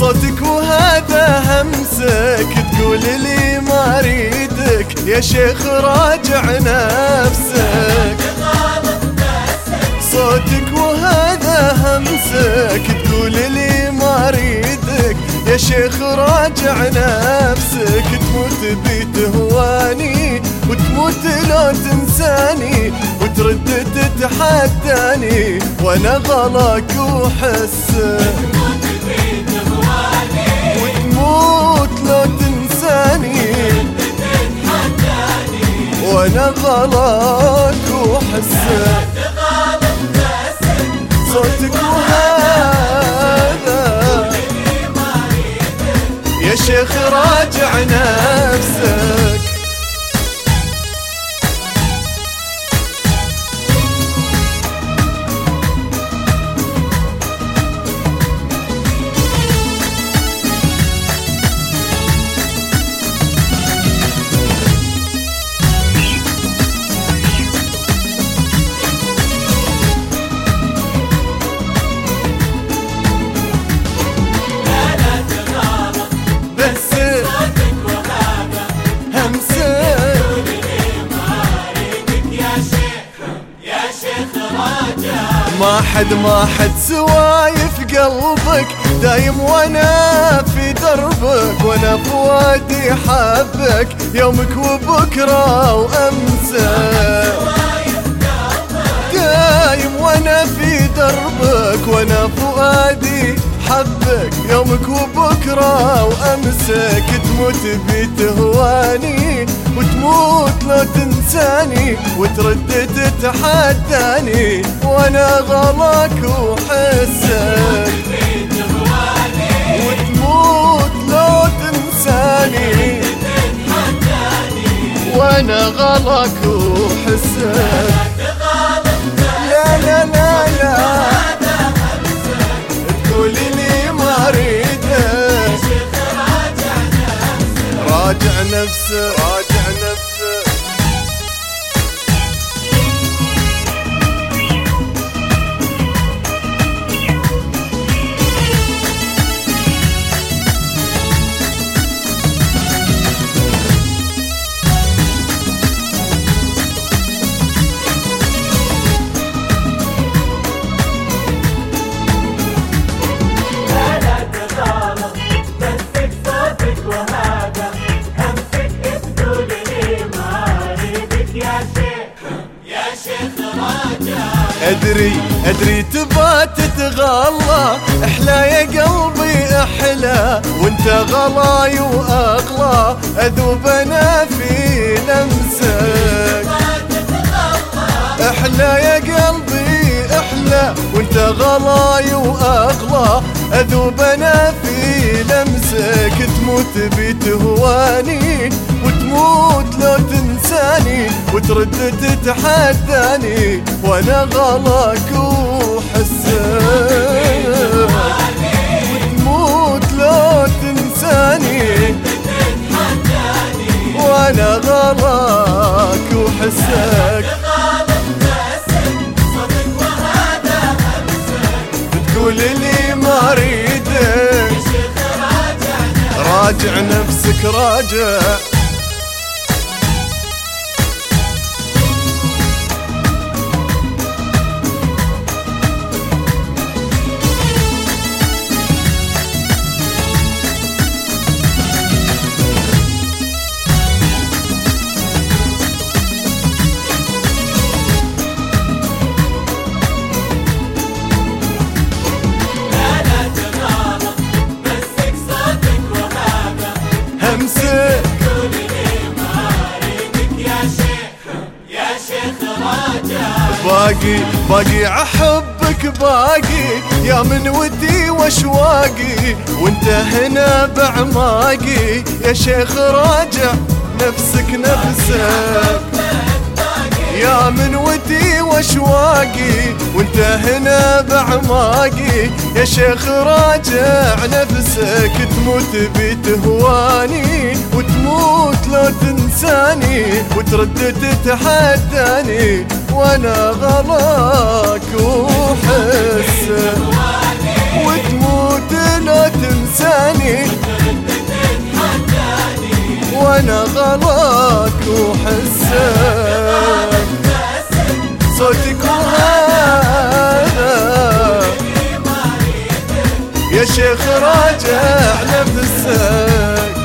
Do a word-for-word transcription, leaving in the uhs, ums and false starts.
صوتك وهذا همسك تقول لي ما اريدك يا شيخ راجع نفسك. صوتك وهذا همسك تقول لي ما اريدك يا شيخ راجع نفسك. تموت بي تهواني وتموت لو تنساني وترد تتحداني وانا غلاك وحسك. وتموت لو تنساني وانا غلاك وحسك. صوتك وهذا يا شيخ راجع نفسك. ما حد ما حد سوايف قلبك دايم وانا في دربك وانا فؤادي حبك يومك وبكره وامسك. دايم وانا في دربك وانا فؤادي حبك يومك وبكره وامسك. تموت بي تهواني وتموت لو تنساني وترد تتحداني وانا غلاك وحسك. وتموت لو تنساني وانا غلاك وحسك. لا لا لا لا تقولي لي ما اريدك راجع نفسك راجع نفسك. أدري أدري تبى تتغلى احلى يا قلبي احلى وانت غلاي واغلى اذوب انا في لمسك. احلى يا قلبي احلى وانت غلاي واغلى اذوب انا في لمسك. تموت بي تهواني وتموت لو تنساني وترد تتحداني وانا غلاك وحسك. وتموت لو تنساني وانا غلاك وحسك. تقول لي ما اريدك راجع نفسك راجع. باقي باقي احبك باقي يا من ودي واشواقي وانت هنا بعماقي يا شيخ راجع نفسك نفسك. يا من ودي واشواقي وانت هنا بعماقي يا شيخ راجع نفسك. تموت بي تهواني وتموت لو تنساني وترد تتحداني وانا غلاك وحسك. وتموت لو تنساني وانا غلاك وحسك صوتك وهذا يا شيخ راجع نفسك.